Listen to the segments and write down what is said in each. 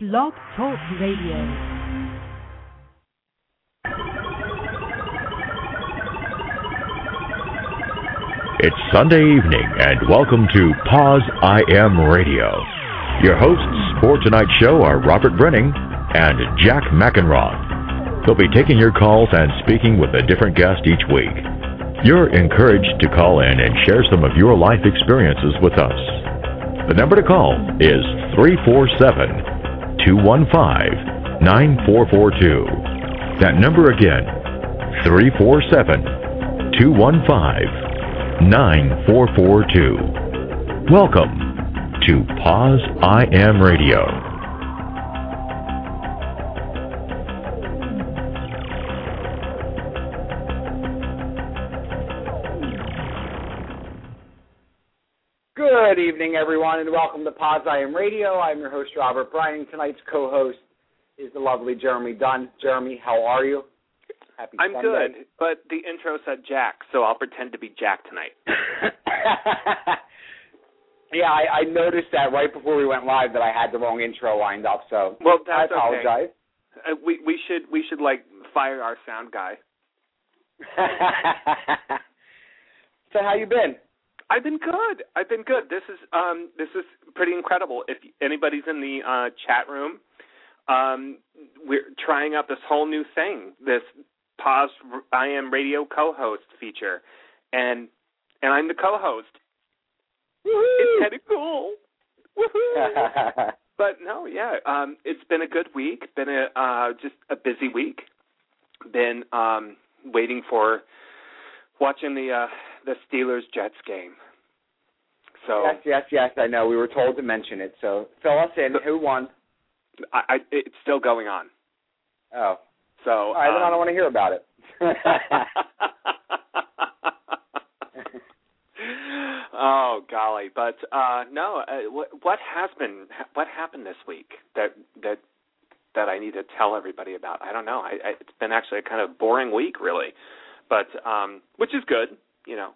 Blog Talk Radio. It's Sunday evening, and welcome to Pause I Am Radio. Your hosts for tonight's show are Robert Brenning and Jack McEnroe. They'll be taking your calls and speaking with a different guest each week. You're encouraged to call in and share some of your life experiences with us. The number to call is 347-215-9442. That number again, 347-215-9442. Welcome to Pause I Am Radio. Good evening, everyone, and welcome to Pause I Am Radio. I'm your host, Robert Brenning. Tonight's co-host is the lovely Jeremy Dunn. Jeremy, how are you? Happy I'm Sunday. good, but the intro said Jack, so I'll pretend to be Jack tonight. Yeah, I noticed that right before we went live that I had the wrong intro lined up, so well, that's I apologize. Okay. We should like fire our sound guy. So how you been? I've been good. This is pretty incredible. If anybody's in the chat room, we're trying out this whole new thing, this Pause I Am Radio co-host feature, and I'm the co-host. Woo-hoo! It's kind of cool. Woohoo! But no, yeah, it's been a good week. Been just a busy week. Been waiting for watching the Steelers-Jets game. So Yes, I know. We were told to mention it, so fill us in. Who won? It's still going on. Oh. So all right, then I don't want to hear about it. Oh golly, but no. What happened this week that I need to tell everybody about? I don't know. It's been actually a kind of boring week, really, but which is good, you know.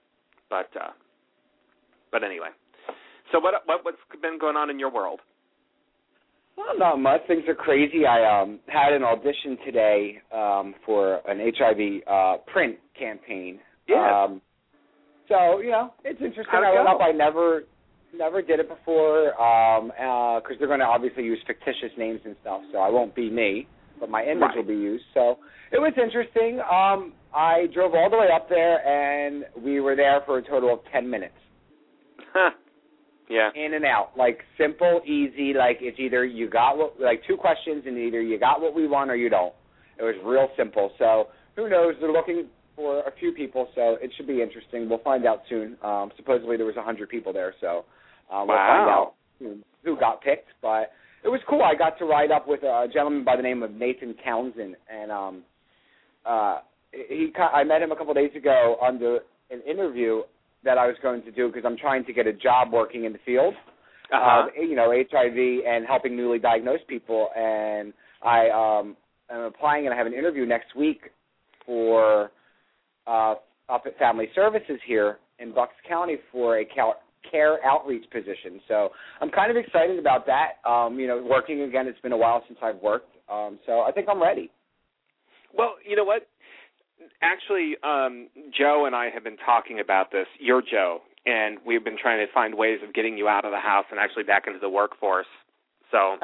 But anyway. So what's been going on in your world? Well, not much. Things are crazy. I had an audition today for an HIV print campaign. Yeah. So, you know, it's interesting. How'd it I went go? up. I never did it before because they're going to obviously use fictitious names and stuff, so I won't be me, but my image will be used. So it was interesting. I drove all the way up there, and we were there for a total of 10 minutes. Huh. Yeah. In and out, like simple, easy, like it's either you got what, like two questions, and either you got what we want or you don't. It was real simple. So who knows? They're looking for a few people, so it should be interesting. We'll find out soon. Supposedly there was 100 people there, so we'll find out who got picked. But it was cool. I got to ride up with a gentleman by the name of Nathan Townsend, and I met him a couple of days ago under an interview that I was going to do because I'm trying to get a job working in the field, you know, HIV and helping newly diagnosed people. And I am applying, and I have an interview next week for up at Family Services here in Bucks County for a care outreach position. So I'm kind of excited about that. You know, working again, it's been a while since I've worked, so I think I'm ready. Well, you know what? Actually, Joe and I have been talking about this. You're Joe, and we've been trying to find ways of getting you out of the house and actually back into the workforce. So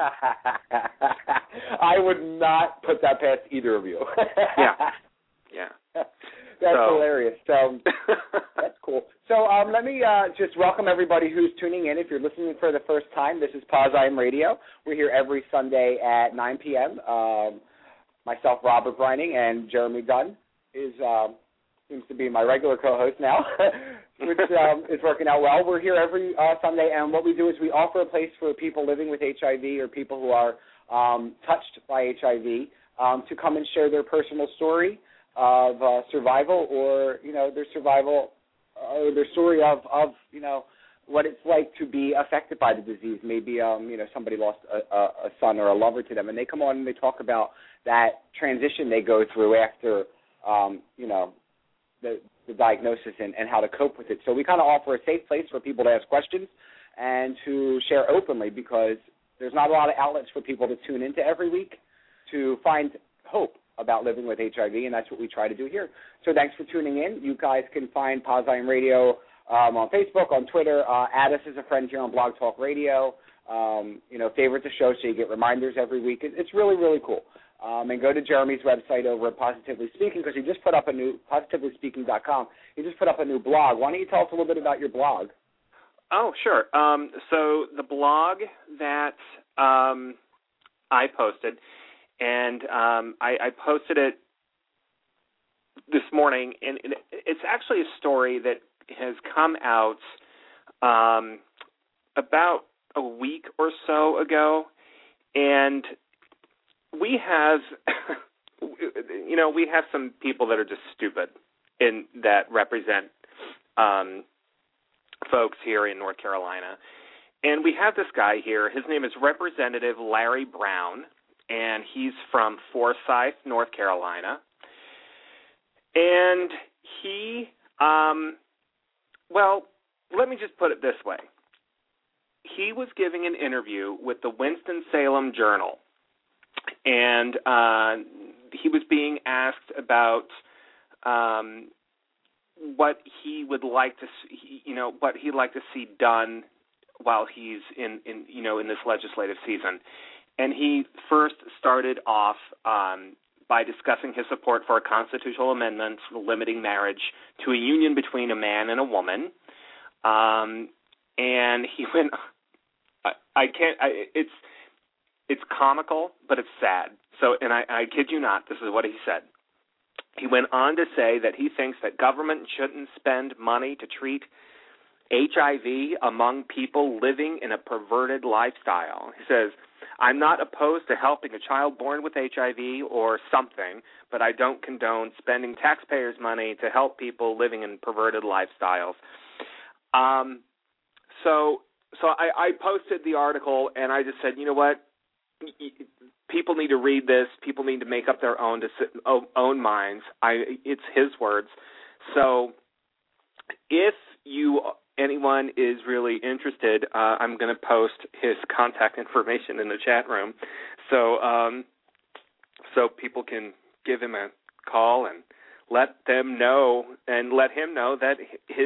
I would not put that past either of you. Yeah. That's hilarious. So that's cool. So let me just welcome everybody who's tuning in. If you're listening for the first time, this is Pause I Am Radio. We're here every Sunday at 9 p.m. Myself, Robert Brenning, and Jeremy Dunn seems to be my regular co-host now, which is working out well. We're here every Sunday, and what we do is we offer a place for people living with HIV or people who are touched by HIV to come and share their personal story of survival, or you know, their survival or their story of you know, what it's like to be affected by the disease. Maybe you know, somebody lost a son or a lover to them, and they come on and they talk about that transition they go through after you know, the diagnosis and how to cope with it. So we kind of offer a safe place for people to ask questions and to share openly, because there's not a lot of outlets for people to tune into every week to find hope about living with HIV, and that's what we try to do here. So thanks for tuning in. You guys can find Paz I Am Radio on Facebook, on Twitter. Add us as a friend here on Blog Talk Radio. Favorite the show so you get reminders every week. It's really, really cool. And go to Jeremy's website over at Positively Speaking, because he just put up a new, positivelyspeaking.com. He just put up a new blog. Why don't you tell us a little bit about your blog? Oh, sure. So the blog that I posted, and I posted it this morning, and it's actually a story that has come out about a week or so ago, and we have, we have some people that are just stupid and that represent folks here in North Carolina. And we have this guy here. His name is Representative Larry Brown, and he's from Forsyth, North Carolina. And he, let me just put it this way. He was giving an interview with the Winston-Salem Journal, and he was being asked about what he would like to see, what he'd like to see done while he's in this legislative season. And he first started off by discussing his support for a constitutional amendment limiting marriage to a union between a man and a woman. And he went, it's comical, but it's sad. So, and I kid you not, this is what he said. He went on to say that he thinks that government shouldn't spend money to treat HIV among people living in a perverted lifestyle. He says, I'm not opposed to helping a child born with HIV or something, but I don't condone spending taxpayers' money to help people living in perverted lifestyles. So I posted the article, and I just said, you know what? People need to read this. People need to make up their own minds. It's his words. So if anyone is really interested, I'm going to post his contact information in the chat room, so people can give him a call and let him know that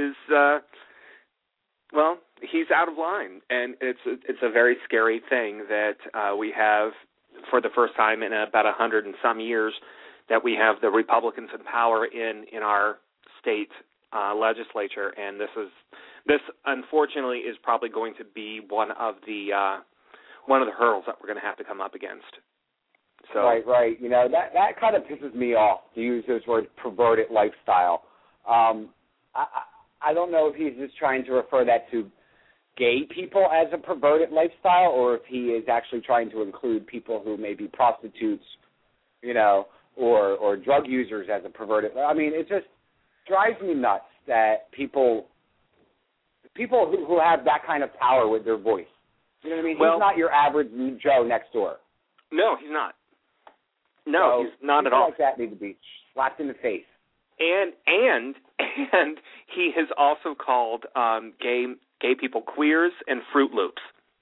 he's out of line, and it's a very scary thing that we have for the first time in about 100 and some years that we have the Republicans in power in our state legislature, and this unfortunately is probably going to be one of the hurdles that we're going to have to come up against. So right. That kind of pisses me off to use those words, perverted lifestyle. I don't know if he's just trying to refer that to gay people as a perverted lifestyle, or if he is actually trying to include people who may be prostitutes, or drug users as a perverted. I mean, it just drives me nuts that people who have that kind of power with their voice. You know what I mean? He's not your average Joe next door. No, he's not. No, he's not at all. People like that need to be slapped in the face. And he has also called gay people queers and Fruit Loops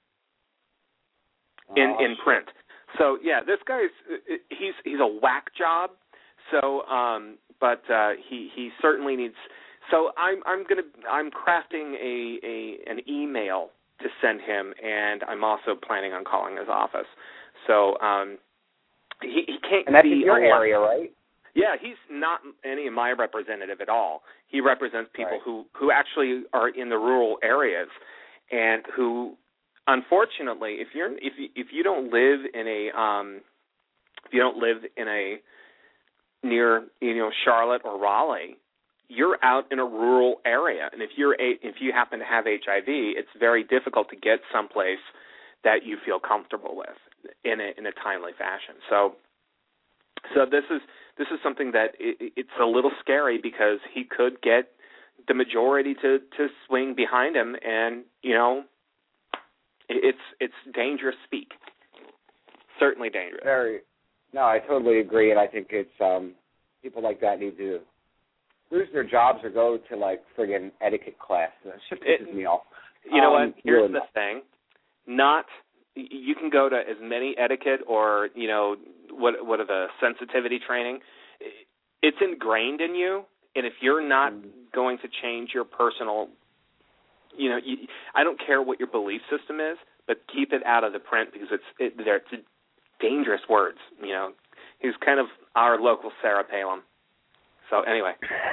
in print. So yeah, this guy's he's a whack job. So but he certainly needs. So I'm crafting an email to send him, and I'm also planning on calling his office. So he can't. And that's be in your area, right? Yeah, he's not any of my representative at all. He represents people who actually are in the rural areas, and who, unfortunately, if you don't live in a near Charlotte or Raleigh, you're out in a rural area, and if you happen to have HIV, it's very difficult to get someplace that you feel comfortable with in a timely fashion. So this is something that it's a little scary, because he could get the majority to swing behind him, and it's dangerous speak. Certainly dangerous. No, I totally agree, and I think it's people like that need to lose their jobs or go to friggin' etiquette class. That shit pisses me off. You know what? Here's the thing: not you can go to as many etiquette or, what are the sensitivity training. It's ingrained in you, and if you're not going to change your personal, I don't care what your belief system is, but keep it out of the print because it's dangerous words. He's kind of our local Sarah Palin. So anyway.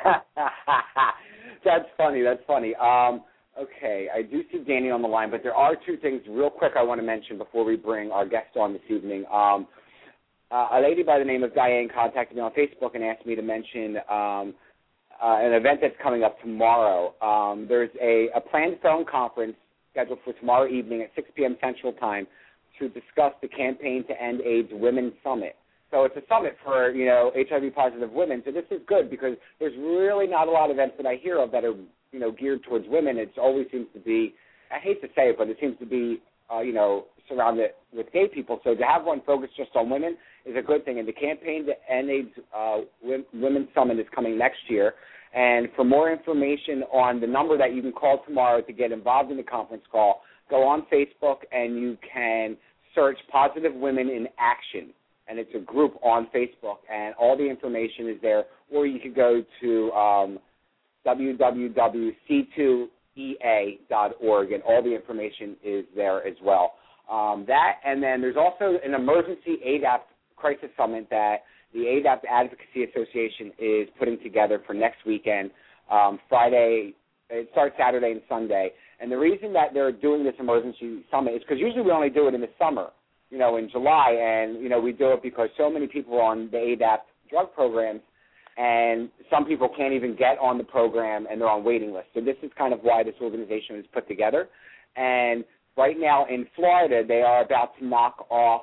That's funny. Okay, I do see Danny on the line, but there are two things real quick I want to mention before we bring our guest on this evening. A lady by the name of Diane contacted me on Facebook and asked me to mention an event that's coming up tomorrow. There's a planned phone conference scheduled for tomorrow evening at 6 p.m. Central Time to discuss the Campaign to End AIDS Women's Summit. So it's a summit for, HIV-positive women. So this is good because there's really not a lot of events that I hear of that are, geared towards women. It always seems to be, I hate to say it, but it seems to be, surrounded with gay people. So to have one focused just on women is a good thing. And the Campaign to End AIDS Women's Summit is coming next year. And for more information on the number that you can call tomorrow to get involved in the conference call, go on Facebook and you can search Positive Women in Action. And it's a group on Facebook, and all the information is there. Or you could go to www.c2ea.org, and all the information is there as well. That, and then there's also an emergency ADAP crisis summit that the ADAP Advocacy Association is putting together for next weekend, Friday. It starts Saturday and Sunday. And the reason that they're doing this emergency summit is because usually we only do it in the summer, in July, and, we do it because so many people are on the ADAP drug programs, and some people can't even get on the program, and they're on waiting lists. So this is kind of why this organization is put together. And right now in Florida, they are about to knock off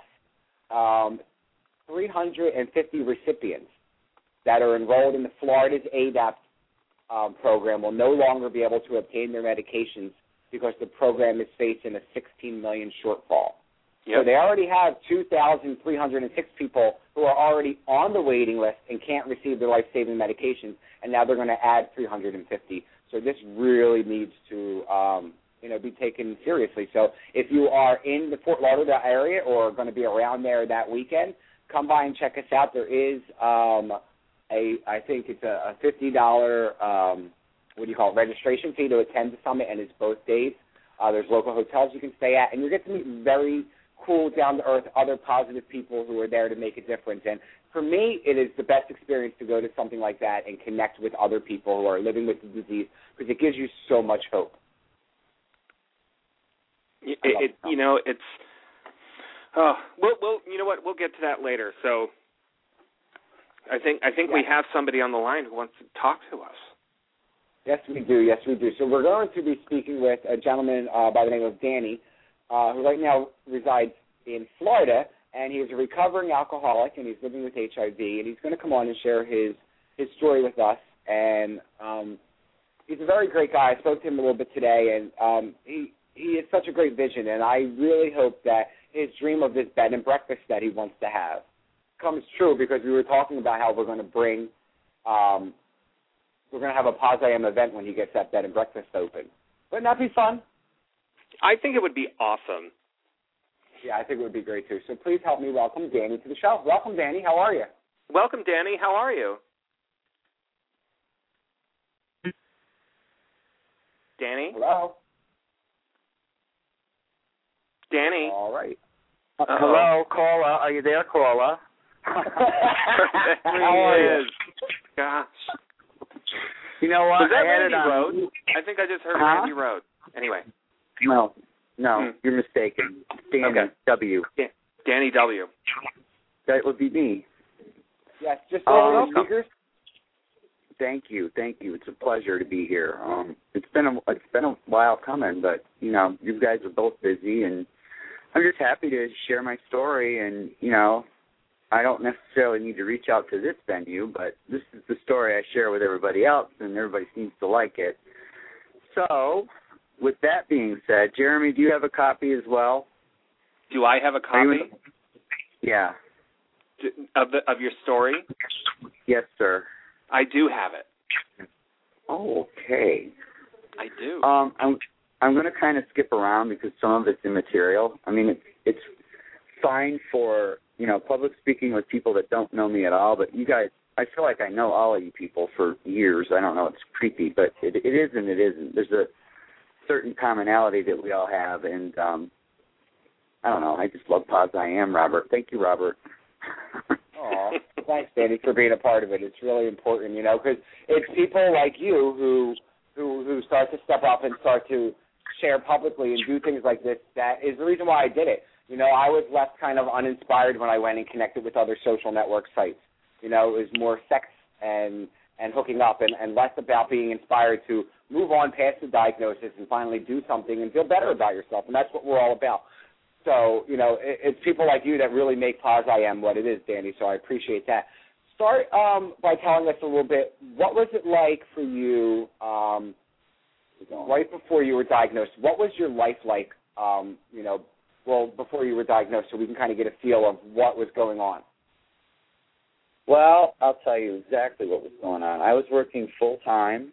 350 recipients that are enrolled in the Florida's ADAP program will no longer be able to obtain their medications because the program is facing a $16 million shortfall. Yep. So they already have 2,306 people who are already on the waiting list and can't receive their life-saving medications, and now they're going to add 350. So this really needs to, be taken seriously. So if you are in the Fort Lauderdale area or going to be around there that weekend, come by and check us out. There is I think it's a $50 registration fee to attend the summit, and it's both days. There's local hotels you can stay at, and you get to meet very cool, down-to-earth, other positive people who are there to make a difference. And for me, it is the best experience to go to something like that and connect with other people who are living with the disease because it gives you so much hope. We'll get to that later. So I think we have somebody on the line who wants to talk to us. Yes, we do. So we're going to be speaking with a gentleman by the name of Danny, who right now resides in Florida, and he's a recovering alcoholic, and he's living with HIV, and he's going to come on and share his story with us. And he's a very great guy. I spoke to him a little bit today, and he has such a great vision, and I really hope that his dream of this bed and breakfast that he wants to have comes true, because we were talking about how we're going to bring we're going to have a Paz IM event when he gets that bed and breakfast open. Wouldn't that be fun? I think it would be awesome. Yeah, I think it would be great, too. So please help me welcome Danny to the show. Welcome, Danny. How are you? Welcome, Danny. How are you? Danny? Hello? Danny? All right. Hello, caller. Are you there, caller? How are you? Gosh. You know what? Was that Randy Rhodes? I think I just heard Randy Rhodes. Anyway. No, you're mistaken. Danny W. Danny W. That would be me. Yes, just welcome. Speakers. Thank you. It's a pleasure to be here. It's been a while coming, but you guys are both busy, and I'm just happy to share my story. And I don't necessarily need to reach out to this venue, but this is the story I share with everybody else, and everybody seems to like it. So, with that being said, Jeremy, do you have a copy as well? Do I have a copy? Yeah. Of your story? Yes, sir. I do have it. Oh, okay. I do. I'm going to kind of skip around because some of it's immaterial. I mean, it's fine for, you know, public speaking with people that don't know me at all, but you guys, I feel like I know all of you people for years. I don't know, it's creepy, but it is and it isn't. There's a certain commonality that we all have, and I don't know, I just love Pause I Am, Robert. Thank you, Robert. Oh, thanks, Danny, for being a part of it. It's really important, you know, because it's people like you who start to step up and start to share publicly and do things like this. That is the reason why I did it. You know, I was left kind of uninspired when I went and connected with other social network sites. You know, it was more sex and hooking up and less about being inspired to move on past the diagnosis and finally do something and feel better about yourself. And that's what we're all about. So, you know, it's people like you that really make Pause I Am what it is, Danny, so I appreciate that. Start by telling us a little bit, what was it like for you right before you were diagnosed? What was your life like, you know, well, before you were diagnosed, so we can kind of get a feel of what was going on? Well, I'll tell you exactly what was going on. I was working full-time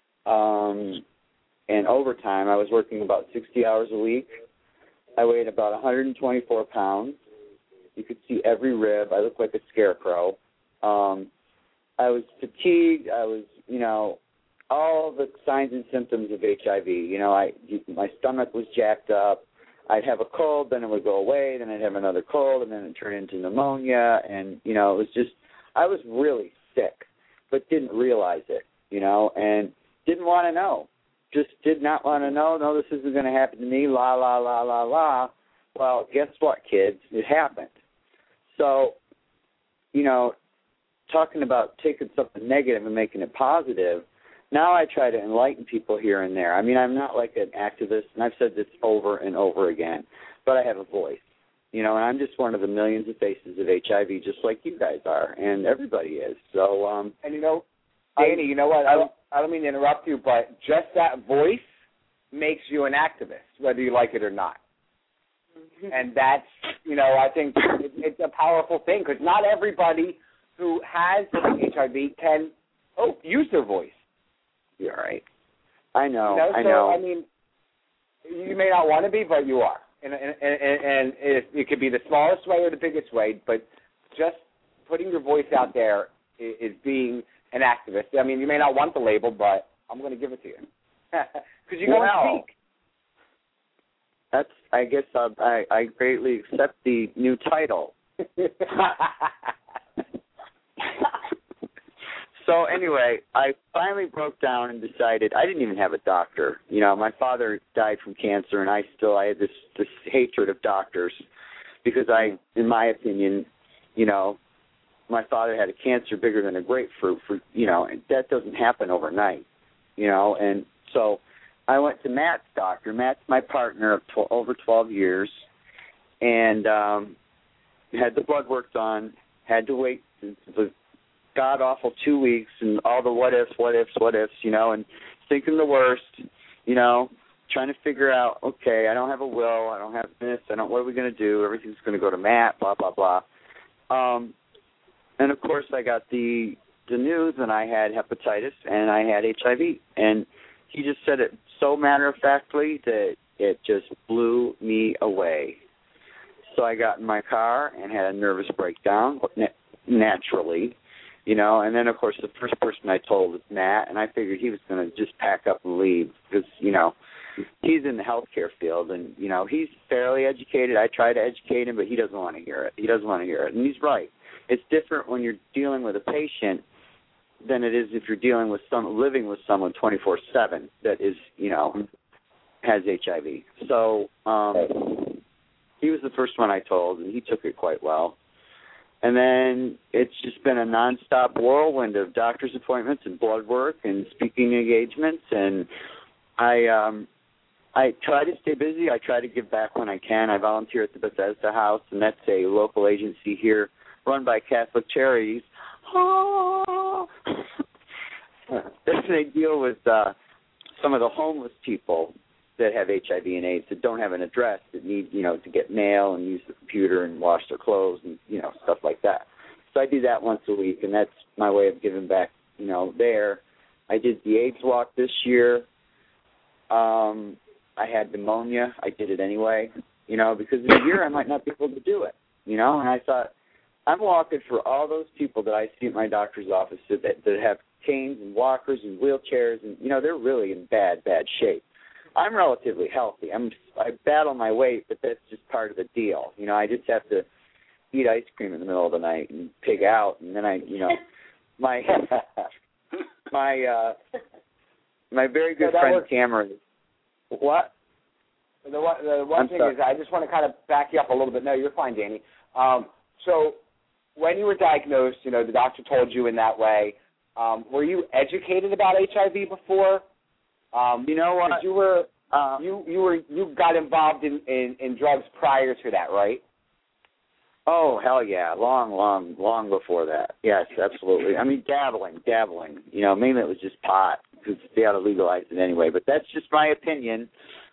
and overtime. I was working about 60 hours a week. I weighed about 124 pounds. You could see every rib. I looked like a scarecrow. I was fatigued. I was, you know, all the signs and symptoms of HIV. You know, my stomach was jacked up. I'd have a cold, then it would go away, then I'd have another cold, and then it'd turn into pneumonia. And, you know, it was just, I was really sick, but didn't realize it, you know, and didn't want to know. Just did not want to know, no, this isn't going to happen to me, la, la, la, la, la. Well, guess what, kids? It happened. So, you know, talking about taking something negative and making it positive, now I try to enlighten people here and there. I mean, I'm not like an activist, and I've said this over and over again, but I have a voice, you know, and I'm just one of the millions of faces of HIV, just like you guys are, and everybody is. So, and, you know, Danny, you know what? I don't mean to interrupt you, but just that voice makes you an activist, whether you like it or not. And that's, you know, I think it's a powerful thing because not everybody who has HIV can use their voice. You're right. I know. You know, I know. I mean, you may not want to be, but you are. And it could be the smallest way or the biggest way, but just putting your voice out there is being an activist. I mean, you may not want the label, but I'm going to give it to you because you go and speak. That's. I guess I greatly accept the new title. So anyway, I finally broke down and decided I didn't even have a doctor. You know, my father died from cancer, and I had this hatred of doctors because in my opinion, you know, my father had a cancer bigger than a grapefruit you know, and that doesn't happen overnight, you know. And so I went to Matt's doctor. Matt's my partner of over 12 years, and had the blood work done, had to wait the god-awful 2 weeks and all the what ifs, you know, and thinking the worst, you know, trying to figure out, okay, I don't have a will, I don't have this, what are we going to do? Everything's going to go to Matt, blah, blah, blah. And, of course, I got the news, and I had hepatitis, and I had HIV. And he just said it so matter-of-factly that it just blew me away. So I got in my car and had a nervous breakdown, naturally, you know. And then, of course, the first person I told was Matt, and I figured he was going to just pack up and leave because, you know, he's in the healthcare field, and, you know, he's fairly educated. I try to educate him, but he doesn't want to hear it. And he's right. It's different when you're dealing with a patient than it is if you're dealing with living with someone 24/7 that is, you know, has HIV. So he was the first one I told, and he took it quite well. And then it's just been a nonstop whirlwind of doctor's appointments and blood work and speaking engagements, and I try to stay busy. I try to give back when I can. I volunteer at the Bethesda House, and that's a local agency here run by Catholic Charities. They deal with some of the homeless people that have HIV and AIDS that don't have an address, that need, you know, to get mail and use the computer and wash their clothes and, you know, stuff like that. So I do that once a week, and that's my way of giving back, you know, there. I did the AIDS walk this year. I had pneumonia. I did it anyway. you know, because in a year I might not be able to do it, you know. And I thought, I'm walking for all those people that I see at my doctor's office that have canes and walkers and wheelchairs, and, you know, they're really in bad shape. I'm relatively healthy. I battle my weight, but that's just part of the deal. You know, I just have to eat ice cream in the middle of the night and pig out, and then my very good friend Tamara. What? The one thing is, I just want to kind of back you up a little bit. No, you're fine, Danny. So when you were diagnosed, you know, the doctor told you in that way. Were you educated about HIV before? You know what? You got involved in drugs prior to that, right? Oh, hell yeah. Long before that. Yes, absolutely. I mean, dabbling. You know, mainly it was just pot, because they ought to legalize it anyway, but that's just my opinion.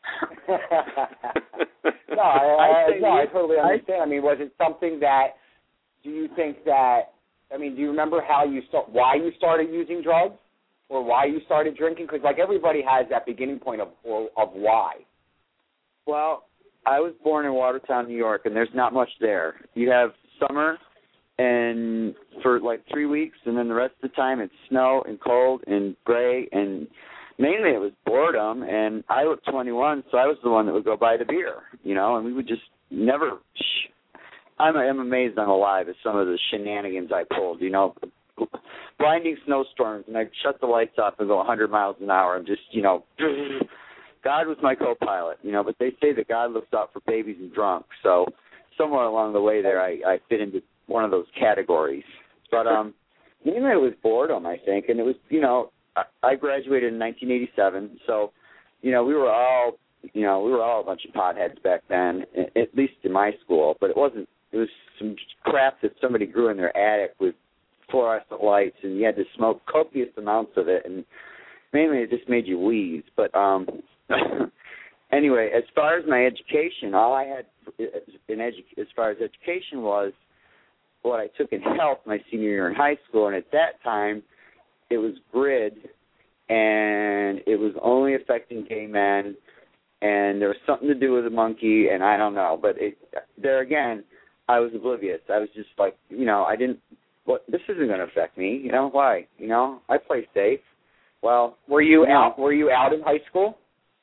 No, I totally understand. I mean, was it something that, do you remember why you started using drugs or why you started drinking? Because, like, everybody has that beginning point of why. Well, I was born in Watertown, New York, and there's not much there. You have summer and for like 3 weeks, and then the rest of the time it's snow and cold and gray, and mainly it was boredom. And I was 21, so I was the one that would go buy the beer, you know, and we would just never. I'm amazed I'm alive at some of the shenanigans I pulled, you know, blinding snowstorms, and I'd shut the lights off and go 100 miles an hour and just, you know. God was my co-pilot, you know, but they say that God looks out for babies and drunks. So somewhere along the way there, I fit into one of those categories. But mainly it was boredom, I think, and it was, you know, I graduated in 1987, so, you know, we were all a bunch of potheads back then, at least in my school. But it was some crap that somebody grew in their attic with fluorescent lights, and you had to smoke copious amounts of it, and mainly it just made you wheeze. But anyway, as far as my education, all I had as far as education was what I took in health my senior year in high school, and at that time it was GRID, and it was only affecting gay men, and there was something to do with a monkey, and I don't know. But there again, I was oblivious. I was just like, you know, this isn't going to affect me. You know, why? You know, I play safe. Well, were you out in high school?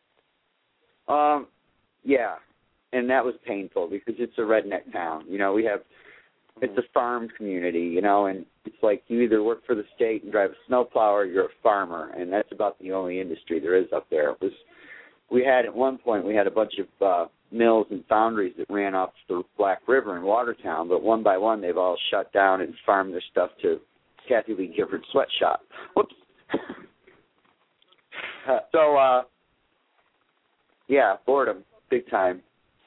Yeah, and that was painful because it's a redneck town. You know, it's a farm community, you know, and it's like you either work for the state and drive a snowplow or you're a farmer, and that's about the only industry there is up there. At one point we had a bunch of mills and foundries that ran off the Black River in Watertown, but one by one they've all shut down and farmed their stuff to Kathy Lee Gifford sweatshop. Whoops. So, yeah, boredom, big time.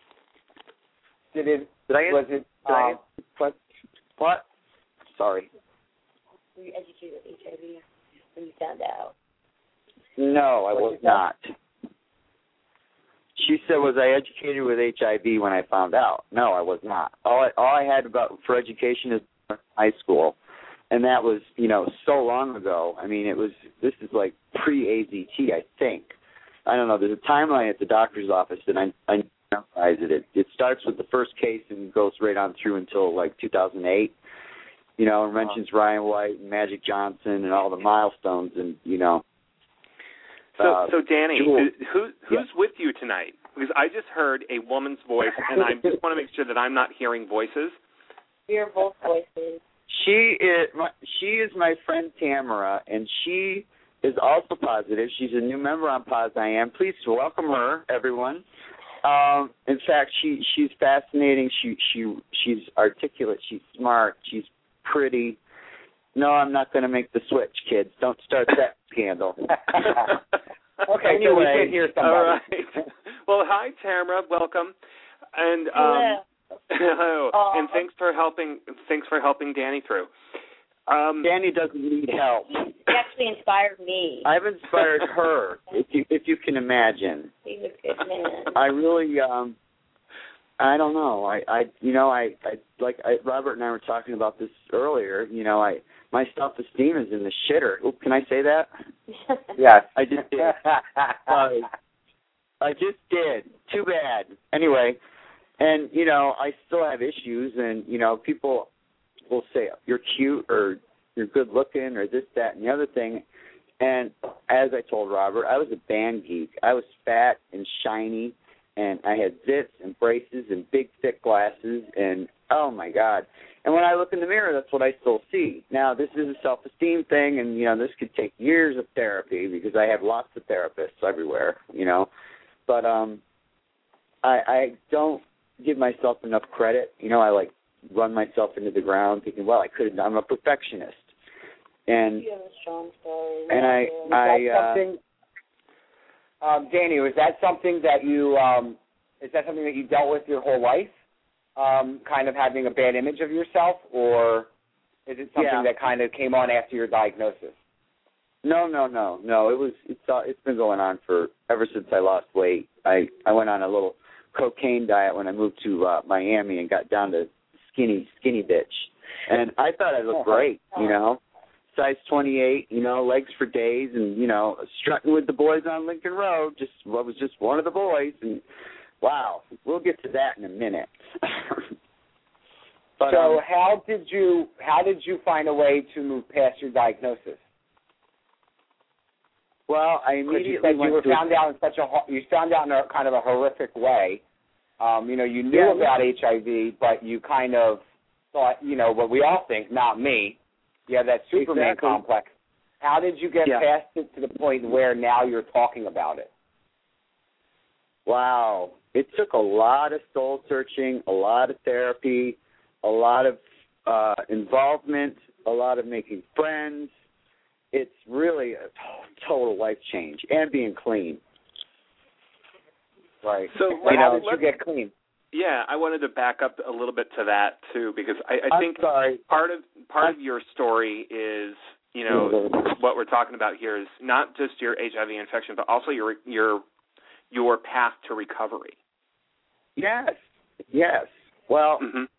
What? Sorry. Were you educated with HIV when you found out? No, I was not. She said, was I educated with HIV when I found out? No, I was not. All I had for education is high school, and that was, you know, so long ago. I mean, this is like pre-AZT, I think. I don't know. There's a timeline at the doctor's office that I emphasize it. It starts with the first case and goes right on through until like 2008. You know, and mentions Ryan White and Magic Johnson and all the milestones, and you know. So Danny, who's with you tonight? Because I just heard a woman's voice, and I just want to make sure that I'm not hearing voices. You're both voices. She is my friend Tamara, and she is also positive. She's a new member on Paz I Am. Please welcome her, everyone. In fact, she's fascinating. She's articulate. She's smart. She's pretty. No, I'm not going to make the switch, kids. Don't start that scandal. Okay, anyway, so we can hear somebody. All right. Well, hi, Tamara. Welcome. And hello. And thanks for helping Danny through. Danny doesn't need help. He actually inspired me. I've inspired her, if you can imagine. He's a good man. I really, I don't know. Robert and I were talking about this earlier. You know, my self-esteem is in the shitter. Oop, can I say that? Yes. I just did. I just did. Too bad. Anyway, And, you know, I still have issues, and, you know, people will say, you're cute, or you're good looking, or this, that, and the other thing. And as I told Robert, I was a band geek. I was fat and shiny, and I had zits and braces and big, thick glasses, and oh, my God. And when I look in the mirror, that's what I still see. Now, this is a self-esteem thing, and, you know, this could take years of therapy because I have lots of therapists everywhere, you know. But I don't give myself enough credit. You know, I, like, run myself into the ground thinking, well, I could have done. I'm a perfectionist. And Danny, was that something that you dealt with your whole life? Kind of having a bad image of yourself, or is it something that kind of came on after your diagnosis? No. It's been going on ever since I lost weight. I went on a little cocaine diet when I moved to Miami and got down to skinny bitch, and I thought I looked great, you know. Size 28, you know, legs for days, and, you know, strutting with the boys on Lincoln Road. I was just one of the boys, and wow, we'll get to that in a minute. But, so how did you find a way to move past your diagnosis? Well, I immediately found out in a kind of a horrific way. You know, you knew about HIV, but you kind of thought, you know, what we all think, not me. Yeah, that Superman complex. How did you get past it to the point where now you're talking about it? Wow. It took a lot of soul searching, a lot of therapy, a lot of involvement, a lot of making friends. It's really a total life change, and being clean. Right. So how did you get clean? Yeah, I wanted to back up a little bit to that too, because I think part of your story is, you know, what we're talking about here is not just your HIV infection, but also your path to recovery. Yes. Well,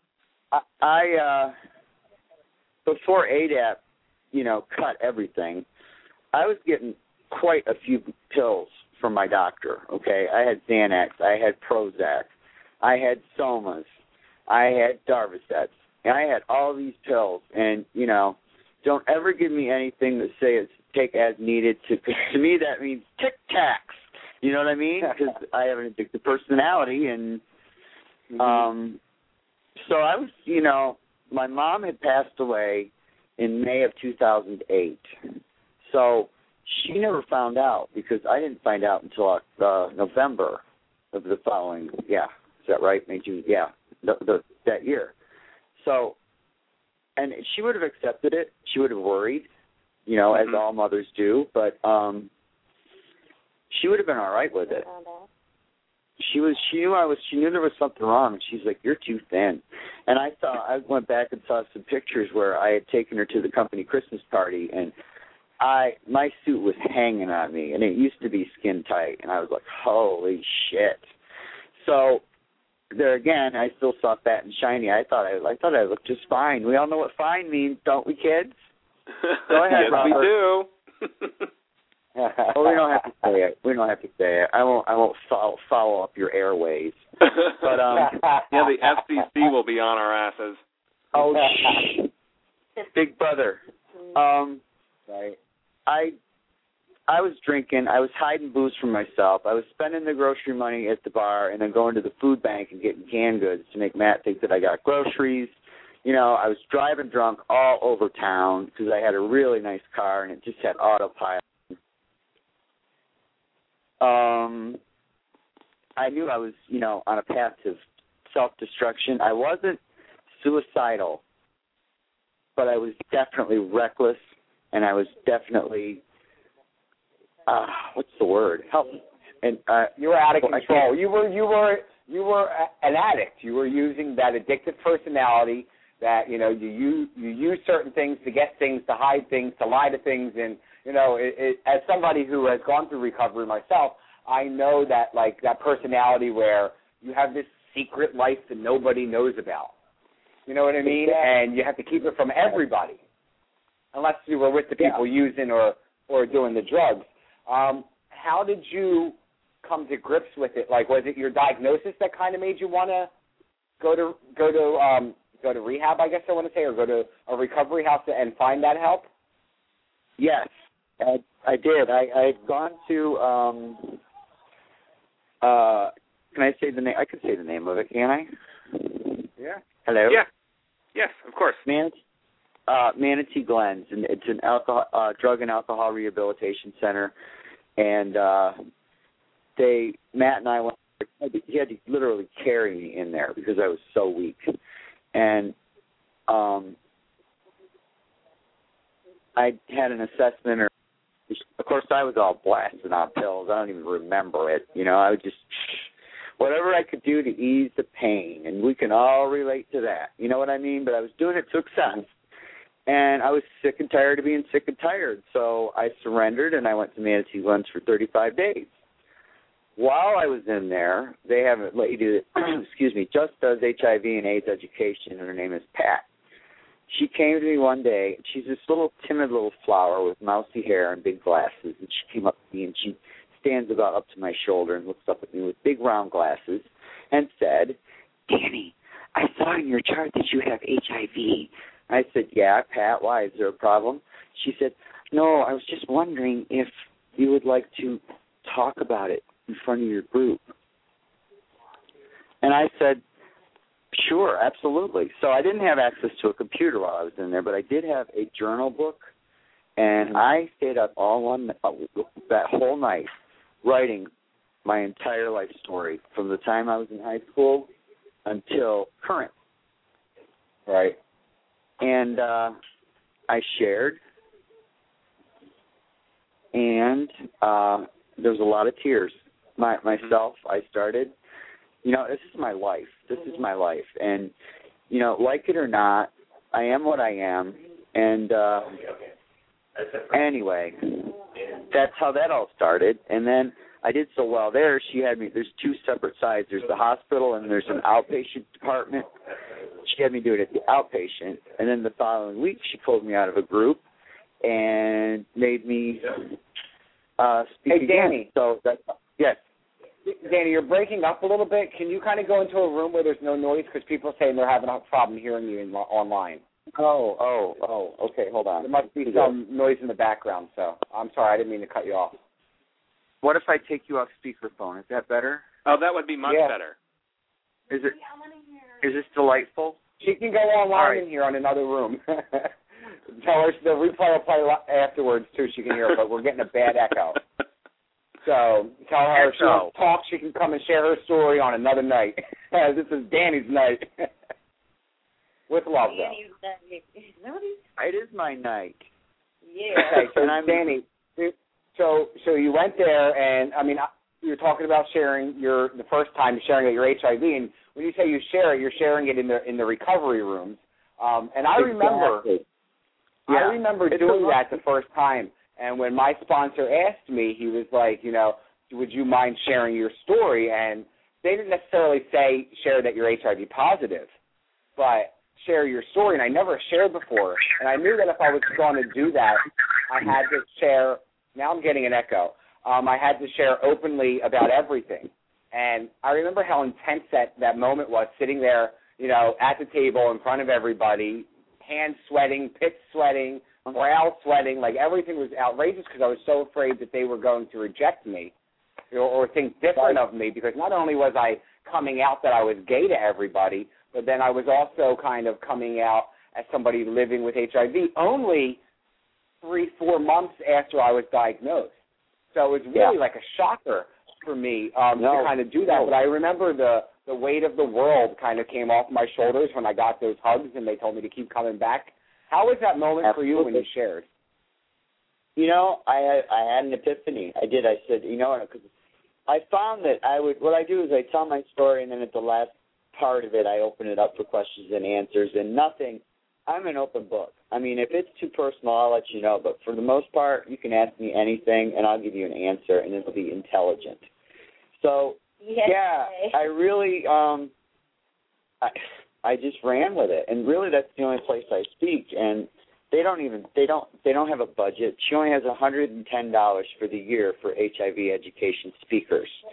I before ADAP, you know, cut everything, I was getting quite a few pills from my doctor. Okay, I had Xanax, I had Prozac, I had Somas, I had Darvocet, and I had all these pills. And, you know, don't ever give me anything that say it's take as needed, because to me that means tic-tacs. You know what I mean? Because I have an addictive personality. And so I was, you know, my mom had passed away in May of 2008. So she never found out, because I didn't find out until November of the following, is that right? May, June, that year. So, and she would have accepted it. She would have worried, you know, as all mothers do, but she would have been all right with it. She knew there was something wrong, and she's like, "You're too thin." And I went back and saw some pictures where I had taken her to the company Christmas party, and my suit was hanging on me, and it used to be skin tight, and I was like, "Holy shit!" So there again, I still saw fat and shiny. I thought I looked just fine. We all know what fine means, don't we, kids? Go ahead, yes, Robert. we do. Well, we don't have to say it. I won't follow up your airways. But the FCC will be on our asses. Oh, Big Brother. Right. I was drinking. I was hiding booze from myself. I was spending the grocery money at the bar and then going to the food bank and getting canned goods to make Matt think that I got groceries. You know, I was driving drunk all over town because I had a really nice car and it just had autopilot. I knew I was, you know, on a path to self-destruction. I wasn't suicidal, but I was definitely reckless, and I was definitely, what's the word? Help me. And you were out of control. You were an addict. You were using that addictive personality that, you know, you use certain things to get things, to hide things, to lie to things. And, you know, as somebody who has gone through recovery myself, I know that, like, that personality where you have this secret life that nobody knows about. You know what I mean? And you have to keep it from everybody, unless you were with the people using or doing the drugs. How did you come to grips with it? Like, was it your diagnosis that kind of made you want to go to rehab, I guess I want to say, or go to a recovery house and find that help? Yes, I did. I had gone to. Can I say the name? I could say the name of it, can I? Yeah. Hello. Yeah. Yes, of course. Manatee Glens, and it's an drug and alcohol rehabilitation center, and Matt and I went. He had to literally carry me in there because I was so weak, and I had an assessment, or of course I was all blasted on pills. I don't even remember it. I would just whatever I could do to ease the pain, and we can all relate to that. You know what I mean? But I was doing it to excess, and I was sick and tired of being sick and tired. So I surrendered, and I went to Manatee Glens for 35 days. While I was in there, they have a lady that, just does HIV and AIDS education, and her name is Pat. She came to me one day. She's this little timid little flower with mousy hair and big glasses, and she came up to me, and she stands about up to my shoulder and looks up at me with big round glasses and said, "Danny, I saw in your chart that you have HIV." I said, "Yeah, Pat, why? Is there a problem?" She said, "No, I was just wondering if you would like to talk about it in front of your group." And I said, "Sure, absolutely." So I didn't have access to a computer while I was in there, but I did have a journal book, and I stayed up that whole night writing my entire life story from the time I was in high school until current. Right. And I shared, and there was a lot of tears. Myself, I started, this is my life. This is my life. And, like it or not, I am what I am. And anyway, that's how that all started. And then I did so well there, she had me, there's two separate sides. There's the hospital and there's an outpatient department. She had me do it at the outpatient. And then the following week, she pulled me out of a group and made me speak again. Danny. So that's, yes. Danny, you're breaking up a little bit. Can you kind of go into a room where there's no noise? Because people are saying they're having a problem hearing you online. Oh, okay, hold on. There must be some noise in the background, so I'm sorry, I didn't mean to cut you off. What if I take you off speakerphone? Is that better? Oh, that would be much better. Is this delightful? She can go online in here on another room. Tell her the replay will play afterwards, too. She can hear it, but we're getting a bad echo. So tell her if she wants to talk, she can come and share her story on another night. This is Danny's night. With love, though. It is my night. Yeah. Okay, so Danny, so you went there, and, you were talking about sharing the first time sharing your HIV, and when you say you share it, you're sharing it in the recovery rooms. And I remember doing that the first time. And when my sponsor asked me, he was like, would you mind sharing your story? And they didn't necessarily say share that you're HIV positive, but share your story. And I never shared before. And I knew that if I was going to do that, I had to share. Now I'm getting an echo. I had to share openly about everything. And I remember how intense that moment was, sitting there, at the table in front of everybody, hands sweating, pits sweating, brow sweating, like everything was outrageous because I was so afraid that they were going to reject me or think different of me, because not only was I coming out that I was gay to everybody, but then I was also kind of coming out as somebody living with HIV only 3-4 months after I was diagnosed. So it was really like a shocker for me to kind of do that. But I remember the weight of the world kind of came off my shoulders when I got those hugs and they told me to keep coming back. How was that moment for you when you shared? I had an epiphany. I did. I said, because I found that what I do is I tell my story, and then at the last part of it, I open it up for questions and answers, and I'm an open book. If it's too personal, I'll let you know, but for the most part, you can ask me anything, and I'll give you an answer, and it'll be intelligent. So, I really, I just ran with it, and really that's the only place I speak, and they don't have a budget. She only has $110 for the year for HIV education speakers.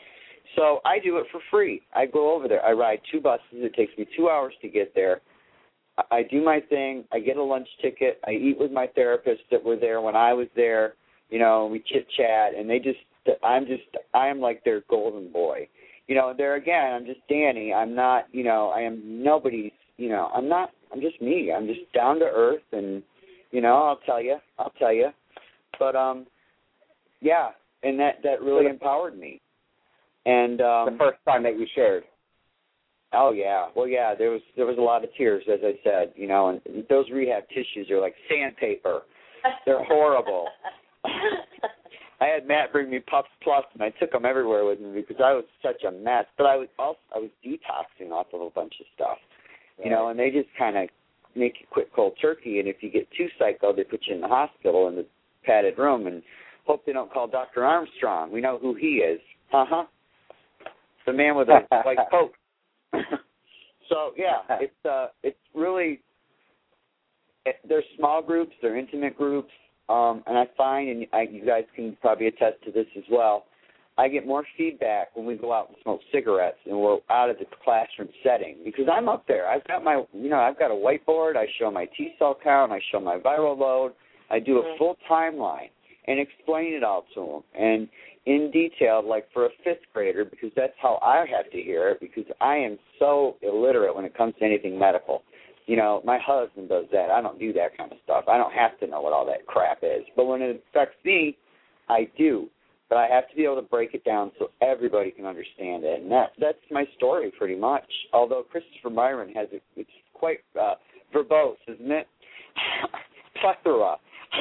So I do it for free. I go over there. I ride 2 buses. It takes me 2 hours to get there. I do my thing. I get a lunch ticket. I eat with my therapists that were there when I was there. You know, we chit-chat, and I am like their golden boy. You know, there again, I'm just Danny. I'm not, you know, I am nobody's, you know, I'm just me. I'm just down to earth, and, you know, I'll tell you. But, yeah, and that really empowered me. And the first time that you shared. Oh, yeah. Well, yeah, there was a lot of tears, as I said, you know, and those rehab tissues are like sandpaper. They're horrible. I had Matt bring me Puffs Plus, and I took them everywhere with me because I was such a mess. But I was detoxing off of a bunch of stuff, you know, and they just kind of make you quit cold turkey. And if you get too psycho, they put you in the hospital in the padded room and hope they don't call Dr. Armstrong. We know who he is. The man with a white coat. So, yeah, it's really, they're small groups, they're intimate groups. And I find, and you guys can probably attest to this as well, I get more feedback when we go out and smoke cigarettes and we're out of the classroom setting because I'm up there. I've got a whiteboard. I show my T-cell count. I show my viral load. I do a full timeline and explain it all to them and in detail, like for a 5th grader, because that's how I have to hear it because I am so illiterate when it comes to anything medical. You know, my husband does that. I don't do that kind of stuff. I don't have to know what all that crap is. But when it affects me, I do. But I have to be able to break it down so everybody can understand it. And that's my story pretty much. Although Christopher Myron it's quite verbose, isn't it? Plethora.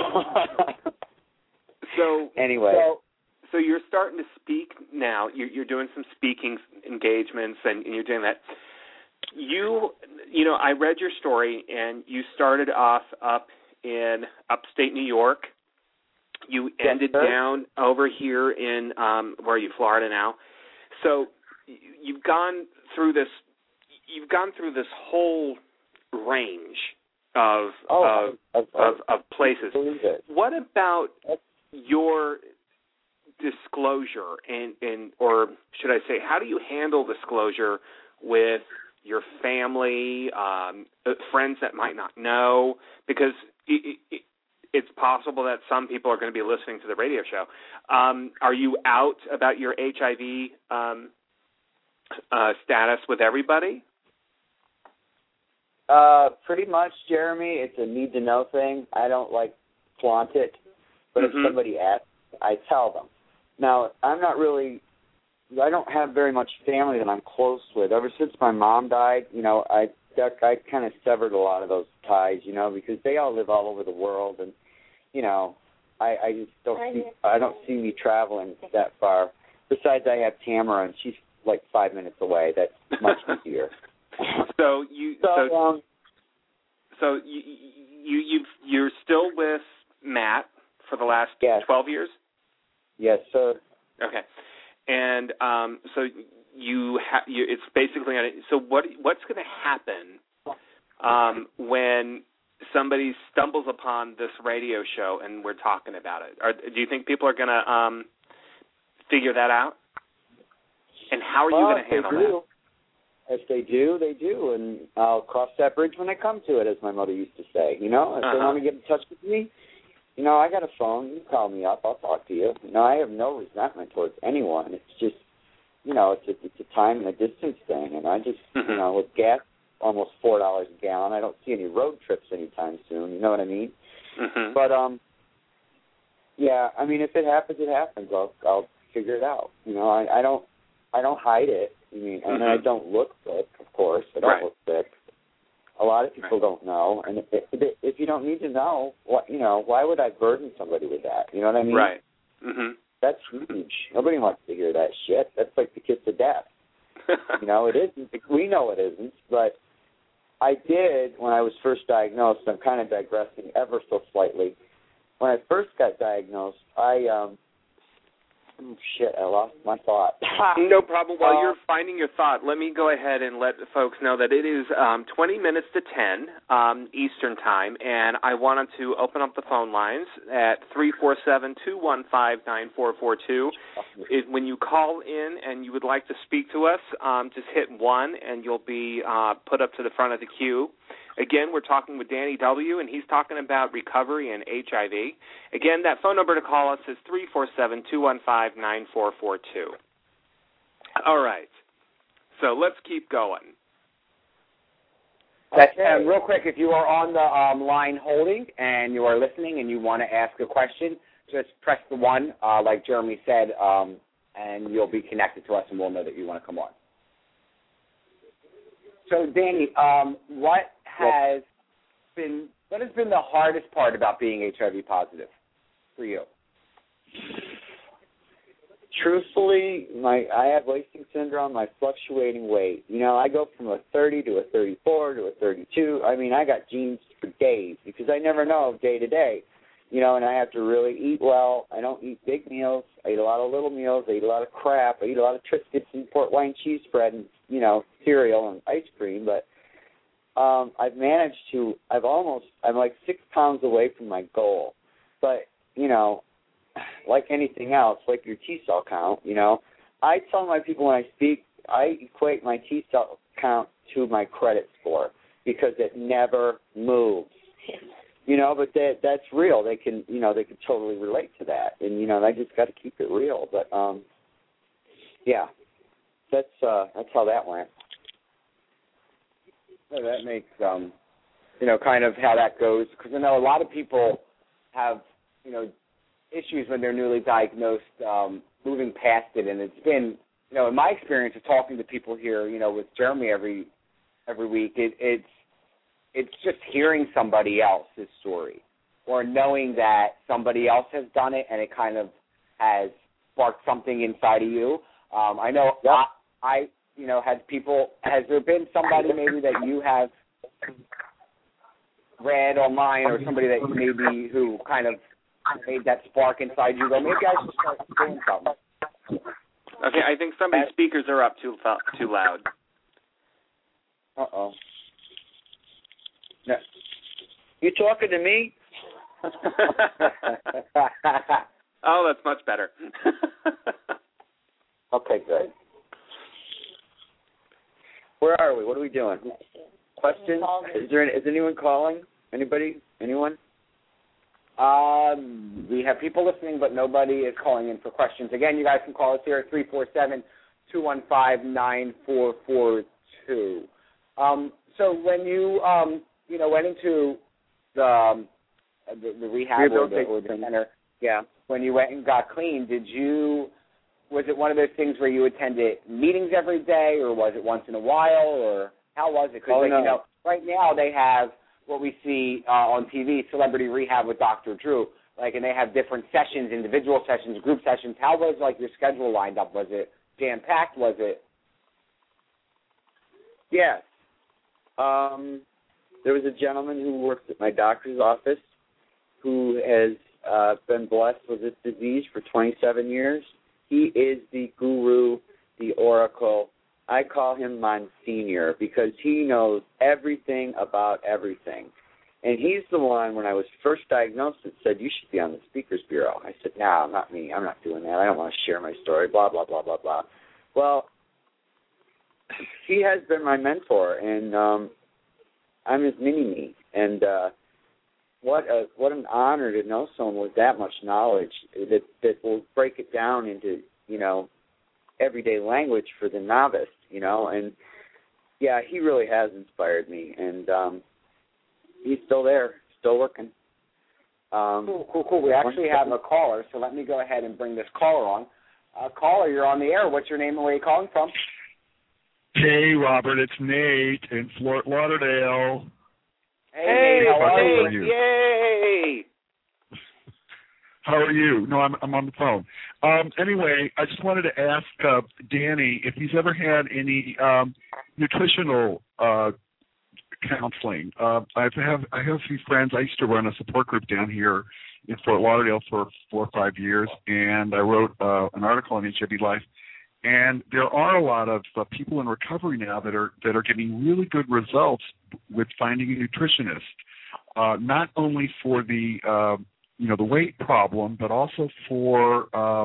So anyway. So you're starting to speak now. You're doing some speaking engagements, and you're doing that. You know, I read your story, and you started off up in upstate New York. You ended down over here in where are you, Florida now? So you've gone through this. You've gone through this whole range of places. What about your disclosure and or should I say, how do you handle disclosure with your family, friends that might not know? Because it's possible that some people are going to be listening to the radio show. Are you out about your HIV status with everybody? Pretty much, Jeremy. It's a need-to-know thing. I don't flaunt it, but if somebody asks, I tell them. Now, I don't have very much family that I'm close with. Ever since my mom died, you know, I kind of severed a lot of those ties, you know, because they all live all over the world, and you know, I just don't see me traveling that far. Besides, I have Tamara, and she's like 5 minutes away. That's much easier. You're still with Matt for the last 12 years? Yes, sir. Okay, and so it's basically so what's going to happen when somebody stumbles upon this radio show and we're talking about it? Do you think people are going to figure that out? And how are you going to handle that? If they do, they do, and I'll cross that bridge when I come to it, as my mother used to say. You know, if they want to get in touch with me, you know, I got a phone. You can call me up. I'll talk to you. You know, I have no resentment towards anyone. It's just, you know, it's a time and a distance thing, and I just, you know, with gas almost $4 a gallon, I don't see any road trips anytime soon. You know what I mean? But yeah, I mean, if it happens, it happens. I'll figure it out. You know, I don't hide it. I mean, and I don't look sick, of course. I don't look sick. A lot of people don't know, and if you don't need to know, why would I burden somebody with that? You know what I mean? Right. That's huge. Nobody wants to hear that shit. That's like the kiss of death. You know, it isn't. We know it isn't, but I did when I was first diagnosed. I'm kind of digressing ever so slightly. When I first got diagnosed, I Oh, shit, I lost my thought. No problem. While you're finding your thought, let me go ahead and let folks know that it is 20 minutes to 10 Eastern Time, and I wanted to open up the phone lines at 347-215-9442. When you call in and you would like to speak to us, just hit 1, and you'll be put up to the front of the queue. Again, we're talking with Danny W., and he's talking about recovery and HIV. Again, that phone number to call us is 347-215-9442. All right. So let's keep going. Okay. Real quick, if you are on the line holding and you are listening and you want to ask a question, just press the 1, like Jeremy said, and you'll be connected to us, and we'll know that you want to come on. So, Danny, what has been the hardest part about being HIV positive for you? Truthfully, I have wasting syndrome, my fluctuating weight. You know, I go from a 30 to a 34 to a 32. I mean, I got genes for days because I never know day to day. You know, and I have to really eat well. I don't eat big meals. I eat a lot of little meals. I eat a lot of crap. I eat a lot of Triscuits and port wine cheese spread and, you know, cereal and ice cream. But I've managed to, I'm like 6 pounds away from my goal. But, you know, like anything else, like your T-cell count, you know, I tell my people when I speak, I equate my T-cell count to my credit score because it never moves. You know, but that's real. They can totally relate to that, and you know, I just got to keep it real. But yeah, that's how that went. So that makes you know, kind of how that goes, because I know a lot of people have, you know, issues when they're newly diagnosed, moving past it, and it's been, you know, in my experience of talking to people here, you know, with Jeremy every week, it's just hearing somebody else's story or knowing that somebody else has done it and it kind of has sparked something inside of you. I know I you know, has there been somebody maybe that you have read online or somebody that maybe who kind of made that spark inside you go, maybe I should start doing something? Okay, I think somebody's speakers are up too loud. Uh-oh. No. You talking to me? Oh, that's much better. Okay, good. Where are we? What are we doing? Questions? Is anyone calling? Anybody? Anyone? We have people listening, but nobody is calling in for questions. Again, you guys can call us here at 347-215-9442. So when you you know, went into the rehab or the center, yeah. When you went and got clean, was it one of those things where you attended meetings every day, or was it once in a while, or how was it? Because you know, right now they have what we see on TV, Celebrity Rehab with Dr. Drew, and they have different sessions, individual sessions, group sessions. How was your schedule lined up? Was it jam packed? Was it? Yes. There was a gentleman who works at my doctor's office who has been blessed with this disease for 27 years. He is the guru, the oracle. I call him Monsignor because he knows everything about everything. And he's the one, when I was first diagnosed, that said, you should be on the Speakers Bureau. I said, no, not me. I'm not doing that. I don't want to share my story, blah, blah, blah, blah, blah. Well, he has been my mentor, and I'm his mini-me. And what an honor to know someone with that much knowledge that will break it down into, everyday language for the novice, And, yeah, he really has inspired me. And he's still there, still working. Cool. We actually have a caller, so let me go ahead and bring this caller on. Caller, you're on the air. What's your name and where are you calling from? Hey, Robert, it's Nate in Fort Lauderdale. Hey, how are you? Yay! How are you? No, I'm on the phone. Anyway, I just wanted to ask Danny if he's ever had any nutritional counseling. I have a few friends. I used to run a support group down here in Fort Lauderdale for 4 or 5 years, and I wrote an article on HIV Life. And there are a lot of people in recovery now that are getting really good results with finding a nutritionist, not only for the the weight problem, but also for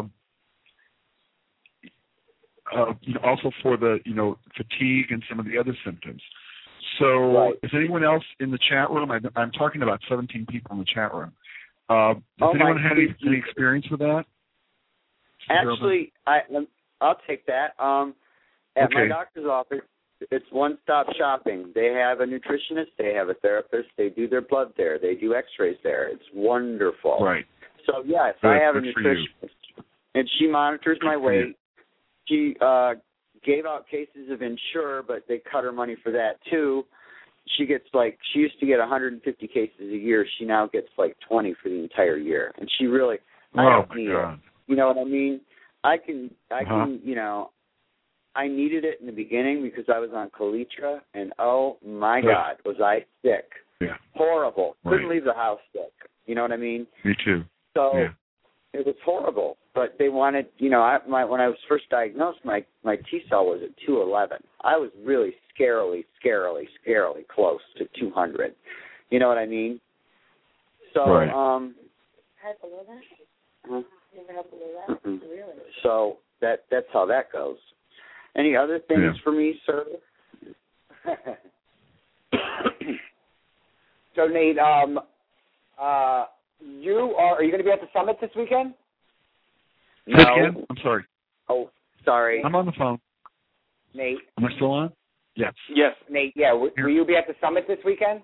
the fatigue and some of the other symptoms. So, Is anyone else in the chat room? I'm talking about 17 people in the chat room. Does anyone have any experience with that? Actually, I'll take that. At my doctor's office, it's one-stop shopping. They have a nutritionist. They have a therapist. They do their blood there. They do x-rays there. It's wonderful. Right. So, yes, I have a nutritionist, and she monitors my weight. She gave out cases of Ensure, but they cut her money for that, too. She used to get 150 cases a year. She now gets 20 for the entire year. And she really, I don't need it. You know what I mean? I can, I needed it in the beginning because I was on Kaletra, and oh my God, was I sick. Yeah. Horrible. Couldn't leave the house sick. You know what I mean? Me too. So it was horrible. But they wanted, when I was first diagnosed, my T-cell was at 211. I was really scarily close to 200. You know what I mean? So, Had below that? Never had below that? Really? So that's how that goes. Any other things for me, sir? So, Nate, are you going to be at the summit this weekend? No. Again? I'm sorry. Oh, sorry. I'm on the phone. Nate. Am I still on? Yes. Yes. Nate, will you be at the summit this weekend?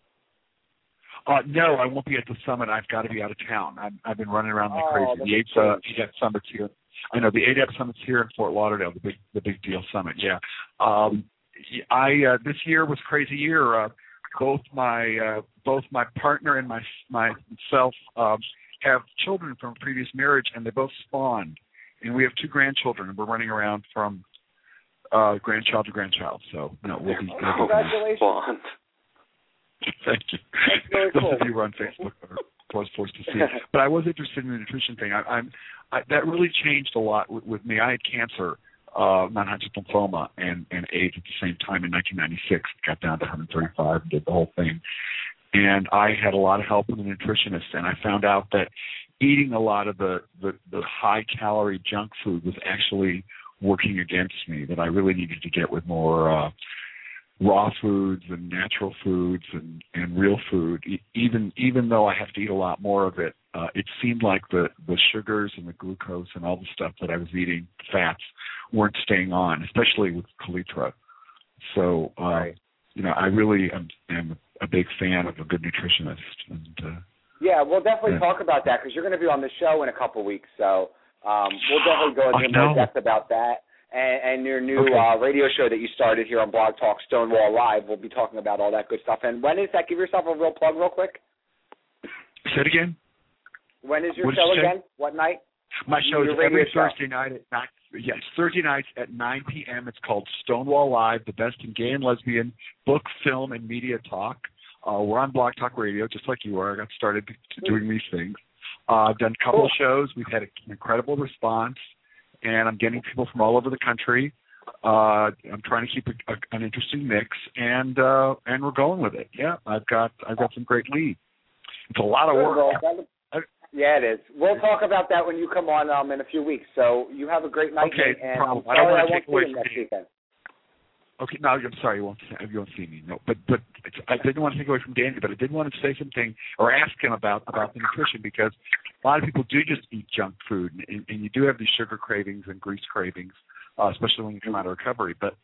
No, I won't be at the summit. I've got to be out of town. I've been running around like crazy. The ADEP summit's here. I know the ADEP summit's here in Fort Lauderdale, the big deal summit. Yeah. This year was a crazy year. Both my partner and myself have children from a previous marriage, and they both spawned. And we have 2 grandchildren, and we're running around from grandchild to grandchild. So, we'll be congratulations. Thank you. That's really Those cool. of you who are on Facebook was forced to see. But I was interested in the nutrition thing. That really changed a lot with me. I had cancer, non-Hodgkin lymphoma, and AIDS at the same time in 1996. Got down to 135 and did the whole thing. And I had a lot of help with a nutritionist, and I found out that eating a lot of the high-calorie junk food was actually working against me, that I really needed to get with more raw foods and natural foods and real food. Even though I have to eat a lot more of it, it seemed like the sugars and the glucose and all the stuff that I was eating, fats, weren't staying on, especially with Kaletra. So, I really am a big fan of a good nutritionist. And, we'll definitely talk about that because you're going to be on the show in a couple of weeks. So we'll definitely go into more depth about that. And your new radio show that you started here on Blog Talk Stonewall Live, we'll be talking about all that good stuff. And when is that? Give yourself a real plug real quick. Say it again. When is your show again? What night? My show is every Thursday night at 9. Yes, Thursday nights at 9 p.m. It's called Stonewall Live, the best in gay and lesbian book, film, and media talk. We're on Blog Talk Radio, just like you are. I got started doing these things. I've done a couple of shows. We've had an incredible response, and I'm getting people from all over the country. I'm trying to keep an interesting mix, and we're going with it. Yeah, I've got some great leads. It's a lot of work. Yeah, it is. We'll talk about that when you come on in a few weeks. So you have a great night. Okay, and problem. I don't want to take away from next weekend. Okay, no, I'm sorry, you won't see me. No, but I didn't want to take away from Danny, but I did want to say something or ask him about the nutrition, because a lot of people do just eat junk food, and you do have these sugar cravings and grease cravings, especially when you come out of recovery. But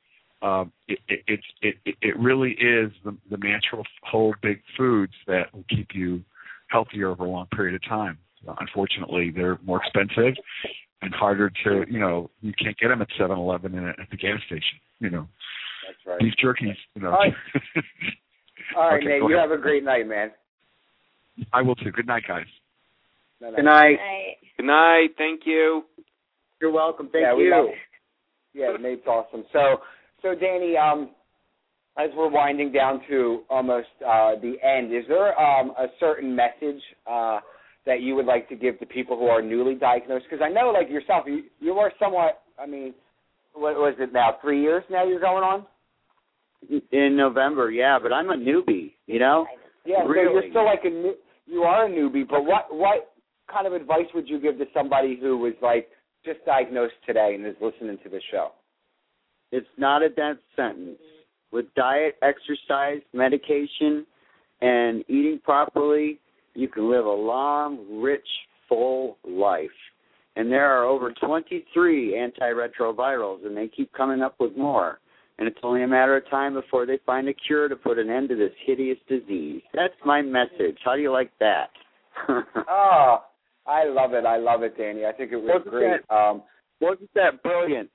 it really is the natural whole big foods that will keep you healthier over a long period of time. Unfortunately, they're more expensive and harder to, you can't get them at 7-Eleven and at the gas station, That's right. Beef jerkies, All right, Okay, Nate, you have a great night, man. I will too. Good night, guys. Good night. Good night. Thank you. You're welcome. Thank you. Yeah, Nate's awesome. So Danny, I as we're winding down to almost the end, is there a certain message that you would like to give to people who are newly diagnosed? Because I know, like yourself, you are somewhat, I mean, what was it now, 3 years now you're going on? In November, yeah, but I'm a newbie, you know? Yeah, really. So you're still like you are a newbie, but what kind of advice would you give to somebody who was like just diagnosed today and is listening to the show? It's not a death sentence. With diet, exercise, medication, and eating properly, you can live a long, rich, full life. And there are over 23 antiretrovirals, and they keep coming up with more. And it's only a matter of time before they find a cure to put an end to this hideous disease. That's my message. How do you like that? Oh, I love it. I love it, Danny. I think it was great. Wasn't that brilliant?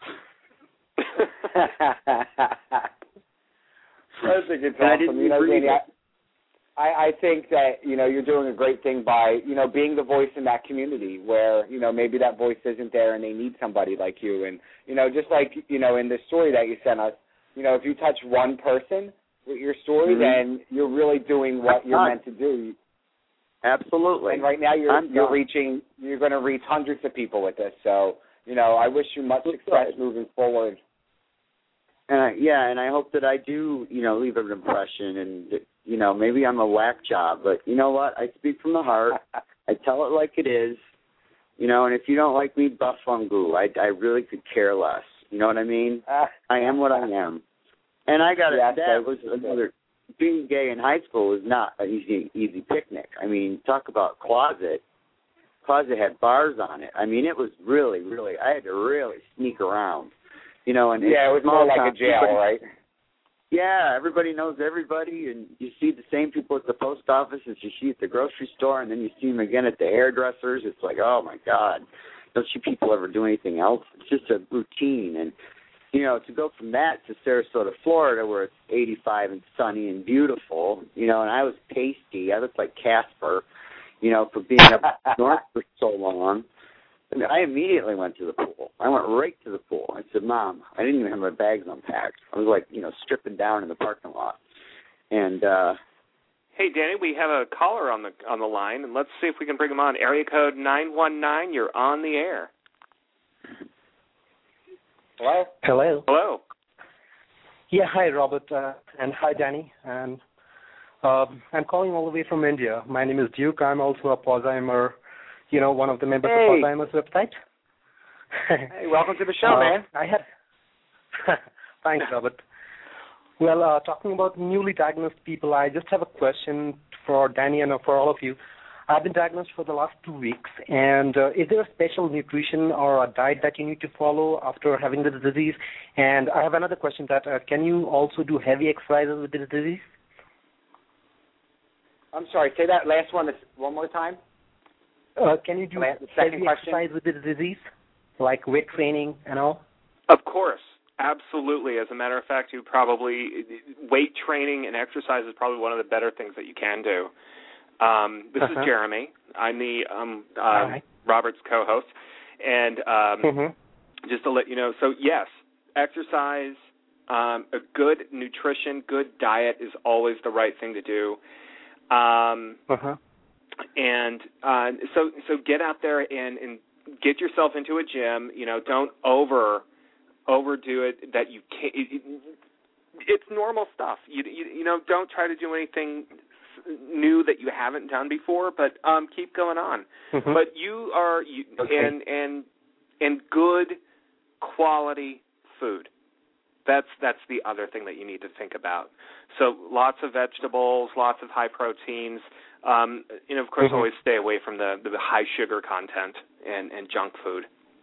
I think it's awesome. You know, Danny, I think that, you know, you're doing a great thing by, you know, being the voice in that community where, you know, maybe that voice isn't there and they need somebody like you. And, you know, just like, you know, in the story that you sent us, you know, if you touch one person with your story, then you're really doing what you're meant to do. Absolutely. And right now you're going to reach hundreds of people with this. So, you know, I wish you much success moving forward. And I hope that I do, you know, leave an impression. And, you know, maybe I'm a whack job, but you know what? I speak from the heart. I tell it like it is, you know. And if you don't like me, buff on glue. I really could care less. You know what I mean? I am what I am. And I got that was another. Being gay in high school was not an easy picnic. I mean, talk about closet. Closet had bars on it. I mean, it was really, I had to really sneak around. You know, and it was more like a jail, right? Yeah, everybody knows everybody, and you see the same people at the post office as you see at the grocery store, and then you see them again at the hairdressers. It's like, oh my God, don't you people ever do anything else? It's just a routine, and you know, to go from that to Sarasota, Florida, where it's 85 and sunny and beautiful, you know, and I was pasty. I looked like Casper, you know, for being up north for so long. I mean, I immediately went to the pool. I went right to the pool. I said, Mom, I didn't even have my bags unpacked. I was like, you know, stripping down in the parking lot. And hey, Danny, we have a caller on the line, and let's see if we can bring him on. Area code 919. You're on the air. Hello. Hello. Hello. Yeah, hi, Robert, and hi, Danny. And I'm calling all the way from India. My name is Duke. I'm also a Alzheimer. You know, one of the members of Alzheimer's website. Hey, welcome to the show, man. Thanks, Robert. Well, talking about newly diagnosed people, I just have a question for Danny and for all of you. I've been diagnosed for the last 2 weeks, and is there a special nutrition or a diet that you need to follow after having the disease? And I have another question that can you also do heavy exercises with this disease? I'm sorry, say that last one one more time. Can you do heavy exercise with this disease, like weight training and all? Of course, absolutely. As a matter of fact, weight training and exercise is probably one of the better things that you can do. This is Jeremy. I'm the Robert's co-host, and just to let you know, so yes, exercise, a good nutrition, good diet is always the right thing to do. And so get out there and get yourself into a gym. You know, don't overdo it. That you can't. It's normal stuff. You know, don't try to do anything new that you haven't done before, but keep going on. But you are and good quality food. That's the other thing that you need to think about. So lots of vegetables, lots of high proteins. You know, of course, always stay away from the high sugar content and junk food.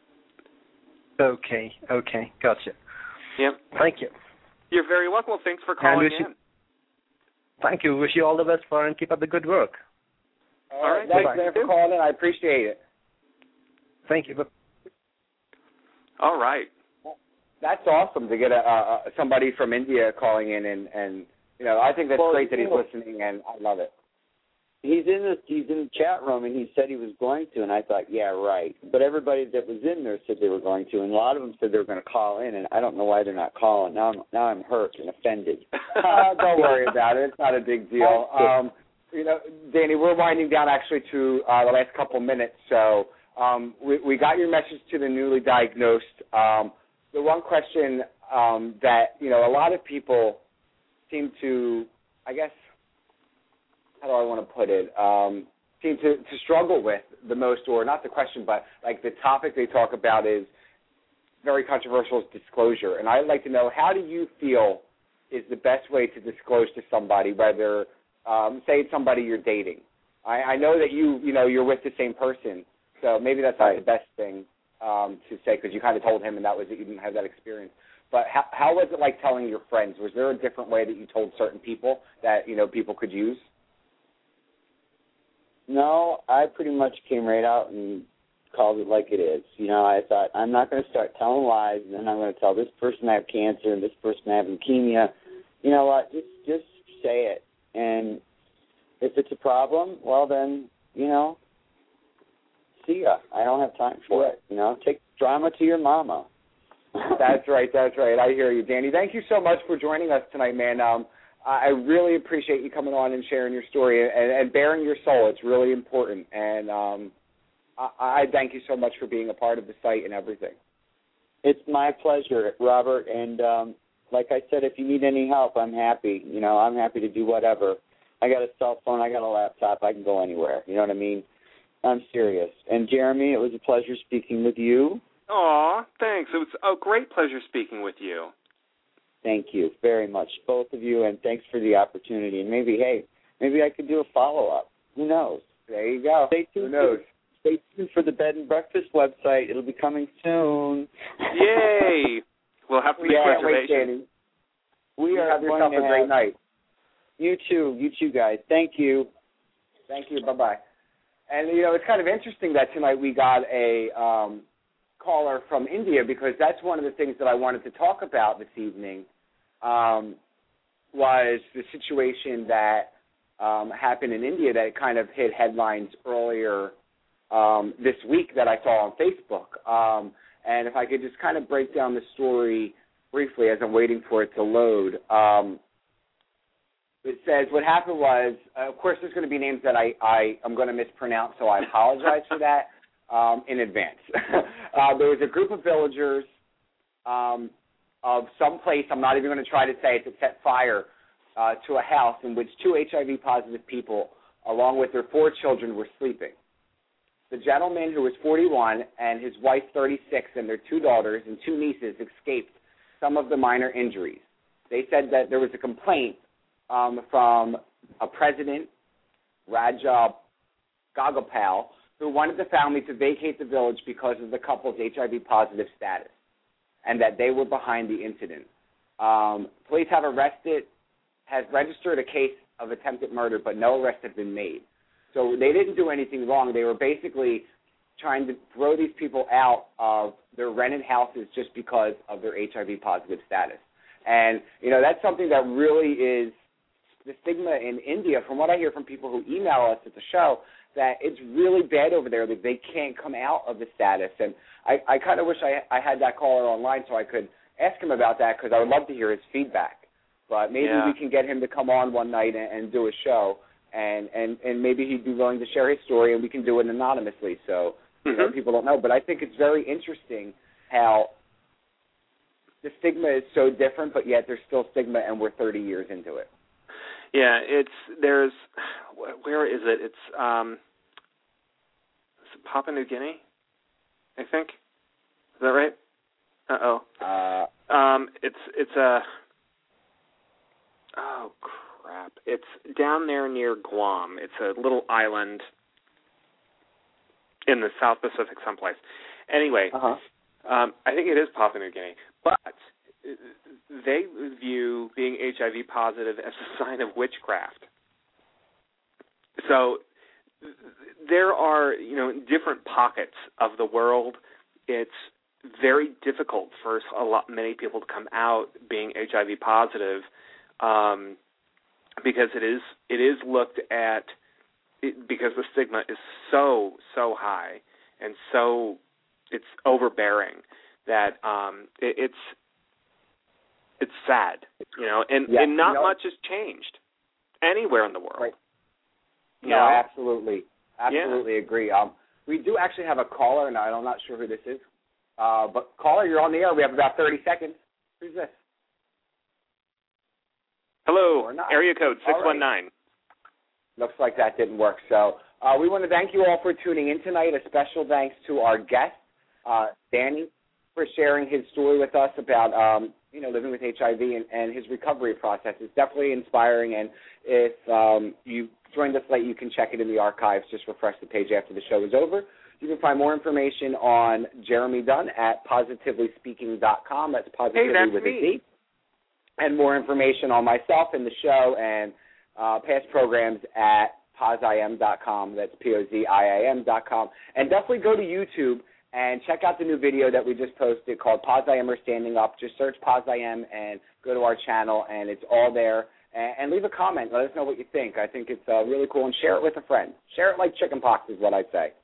Okay, gotcha. Yep. Thank you. You're very welcome. Well, thanks for calling in. Thank you. Wish you all the best and keep up the good work. All right. Thanks for calling in. I appreciate it. Thank you. All right. That's awesome to get somebody from India calling in, and you know, I think that's great that he's listening, and I love it. he's in the chat room, and he said he was going to, and I thought, yeah, right. But everybody that was in there said they were going to, and a lot of them said they were going to call in, and I don't know why they're not calling. Now I'm hurt and offended. Don't worry about it. It's not a big deal. Danny, we're winding down actually to the last couple minutes, so we got your message to the newly diagnosed. The one question that, a lot of people seem to, I guess, how do I want to put it, seem to struggle with the most, or not the question, but like the topic they talk about is very controversial, is disclosure. And I'd like to know, how do you feel is the best way to disclose to somebody, whether, say it's somebody you're dating? I know that you're with the same person, so maybe that's not the best thing to say, because you kind of told him and that was it, you didn't have that experience. But how was it like telling your friends? Was there a different way that you told certain people that, people could use? No, I pretty much came right out and called it like it is. I thought, I'm not going to start telling lies, and then I'm going to tell this person I have cancer and this person I have leukemia. You know what? Just say it. And if it's a problem, well then, see ya. I don't have time for it. Take drama to your mama. That's right. I hear you, Danny. Thank you so much for joining us tonight, man. I really appreciate you coming on and sharing your story and bearing your soul. It's really important. And I thank you so much for being a part of the site and everything. It's my pleasure, Robert. And like I said, if you need any help, I'm happy. I'm happy to do whatever. I got a cell phone. I got a laptop. I can go anywhere. You know what I mean? I'm serious. And, Jeremy, it was a pleasure speaking with you. Aw, thanks. It was a great pleasure speaking with you. Thank you very much, both of you, and thanks for the opportunity. And maybe I could do a follow-up. Who knows? There you go. Who knows? Stay tuned for the Bed and Breakfast website. It'll be coming soon. Yay! We'll have to make reservations. We are have yourself a great night. You too, guys. Thank you. Thank you. Bye-bye. And, it's kind of interesting that tonight we got a caller from India, because that's one of the things that I wanted to talk about this evening, was the situation that happened in India that kind of hit headlines earlier this week that I saw on Facebook. And if I could just kind of break down the story briefly as I'm waiting for it to load. It says what happened was, of course, there's going to be names that I am going to mispronounce, so I apologize for that in advance. There was a group of villagers of some place, I'm not even going to try to say it, that set fire to a house in which 2 HIV-positive people, along with their 4 children, were sleeping. The gentleman, who was 41, and his wife, 36, and their 2 daughters and 2 nieces escaped some of the minor injuries. They said that there was a complaint from a president, Raja Gogopal, who wanted the family to vacate the village because of the couple's HIV-positive status, and that they were behind the incident. Police has registered a case of attempted murder, but no arrests have been made. So they didn't do anything wrong. They were basically trying to throw these people out of their rented houses just because of their HIV-positive status. And, that's something that really is the stigma in India, from what I hear from people who email us at the show, that it's really bad over there, that they can't come out of the status. And I kind of wish I had that caller online so I could ask him about that, because I would love to hear his feedback. But maybe we can get him to come on one night and do a show, and maybe he'd be willing to share his story, and we can do it anonymously so people don't know. But I think it's very interesting how the stigma is so different, but yet there's still stigma, and we're 30 years into it. Yeah, where is it? It's Papua New Guinea, I think. Is that right? Oh crap! It's down there near Guam. It's a little island in the South Pacific someplace. Anyway, I think it is Papua New Guinea, but they view being HIV positive as a sign of witchcraft. So there are, different pockets of the world. It's very difficult for many people to come out being HIV positive, because it is looked at because the stigma is so high and so it's overbearing that it's sad, and not much has changed anywhere in the world. Right. No, absolutely agree. We do actually have a caller, and I'm not sure who this is, but caller, you're on the air. We have about 30 seconds. Who's this? Hello, area code 619. Right. Looks like that didn't work. So we want to thank you all for tuning in tonight. A special thanks to our guest, Danny, for sharing his story with us about living with HIV and his recovery process. It's definitely inspiring, and if you joined us late, you can check it in the archives. Just refresh the page after the show is over. You can find more information on Jeremy Dunn at positivelyspeaking.com. That's positively with a Z. And more information on myself and the show and past programs at pozim.com. That's POZIIM.com. And definitely go to YouTube and check out the new video that we just posted called Pozim are Standing Up. Just search Pozim and go to our channel, and it's all there. And leave a comment. Let us know what you think. I think it's really cool. And share it with a friend. Share it like chickenpox is what I say.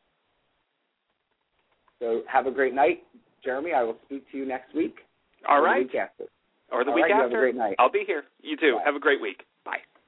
So have a great night. Jeremy, I will speak to you next week. All right. The week after. Or the week after. Have a great night. I'll be here. You too. Bye. Have a great week. Bye.